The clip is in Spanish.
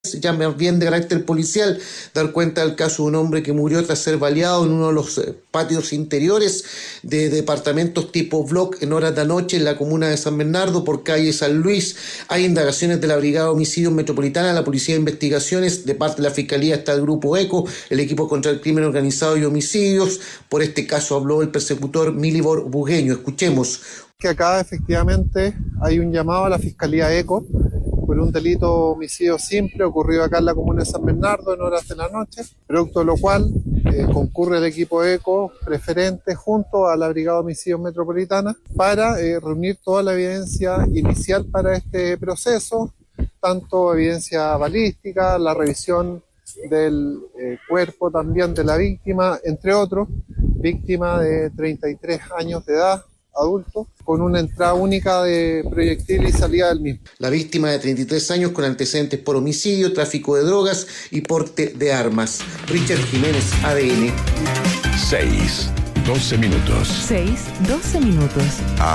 ya más bien de carácter policial, dar cuenta del caso de un hombre que murió tras ser baleado en uno de los patios interiores de departamentos tipo block en horas de anoche en la comuna de San Bernardo por calle San Luis. Hay indagaciones de la Brigada de Homicidios Metropolitana, la Policía de Investigaciones, de parte de la Fiscalía está el Grupo ECO, el Equipo contra el Crimen Organizado y Homicidios. Por este caso habló el persecutor Milibor Bugueño. Escuchemos. Que acá efectivamente hay un llamado a la Fiscalía ECO por un delito homicidio simple ocurrido acá en la comuna de San Bernardo en horas de la noche, producto de lo cual concurre el equipo ECO preferente junto a la Brigada de Homicidios Metropolitana para reunir toda la evidencia inicial para este proceso, tanto evidencia balística, la revisión del cuerpo también de la víctima, entre otros, víctima de 33 años de edad, adulto, con una entrada única de proyectil y salida del mismo. La víctima de 33 años con antecedentes por homicidio, tráfico de drogas y porte de armas. Richard Jiménez, ADN. 6:12 minutos. 6:12 minutos.